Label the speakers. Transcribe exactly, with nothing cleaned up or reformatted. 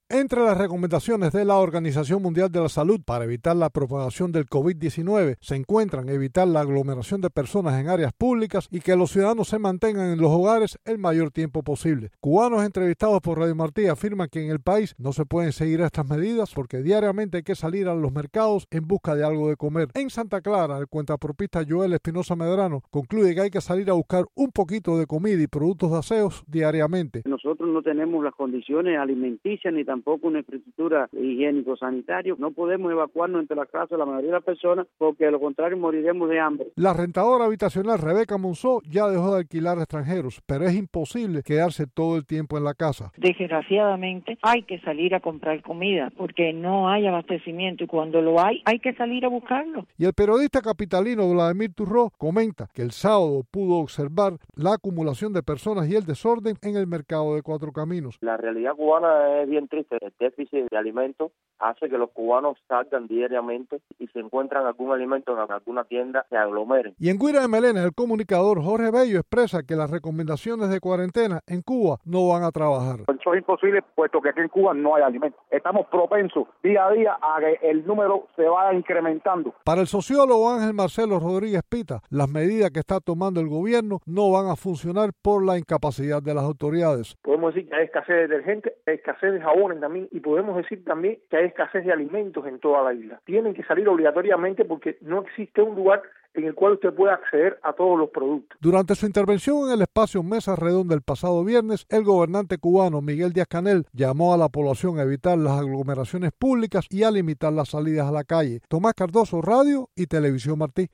Speaker 1: Entre las recomendaciones de la Organización Mundial de la Salud para evitar la propagación del COVID diecinueve se encuentran evitar la aglomeración de personas en áreas públicas y que los ciudadanos se mantengan en los hogares el mayor tiempo posible. Cubanos entrevistados por Radio Martí afirman que en el país no se pueden seguir estas medidas porque diariamente hay que salir a los mercados en busca de algo de comer. En Santa Clara, el cuentapropista Joel Espinosa Medrano concluye que hay que salir a buscar un poquito de comida y productos de aseos diariamente.
Speaker 2: Nosotros no tenemos las condiciones alimenticias ni tampoco una infraestructura higiénico-sanitaria. No podemos evacuarnos entre las casas la mayoría de las personas porque de lo contrario moriremos de hambre.
Speaker 1: La rentadora habitacional Rebeca Monzó ya dejó de alquilar a extranjeros, pero es imposible quedarse todo el tiempo en la casa.
Speaker 3: Desgraciadamente hay que salir a comprar comida porque no hay abastecimiento y cuando lo hay, hay que salir a buscarlo.
Speaker 1: Y el periodista capitalino Vladimir Turró comenta que el sábado pudo observar la acumulación de personas y el desorden en el mercado de Cuatro Caminos.
Speaker 4: La realidad cubana es bien triste. El déficit de alimentos hace que los cubanos salgan diariamente y se encuentran algún alimento en alguna tienda, se aglomeren.
Speaker 1: Y en Guira de Melena, el comunicador Jorge Bello expresa que las recomendaciones de cuarentena en Cuba no van a trabajar.
Speaker 5: Eso es imposible, puesto que aquí en Cuba no hay alimentos. Estamos propensos día a día a que el número se vaya incrementando.
Speaker 1: Para el sociólogo Ángel Marcelo Rodríguez Pita, las medidas que está tomando el gobierno no van a funcionar por la incapacidad de las autoridades.
Speaker 6: Podemos decir que hay escasez de detergente, hay escasez de jabones también, y podemos decir también que hay escasez de alimentos en toda la isla. Tienen que salir obligatoriamente porque no existe un lugar en el cual usted pueda acceder a todos los productos.
Speaker 1: Durante su intervención en el espacio Mesa Redonda el pasado viernes, el gobernante cubano Miguel Díaz-Canel llamó a la población a evitar las aglomeraciones públicas y a limitar las salidas a la calle. Tomás Cardoso, Radio y Televisión Martí.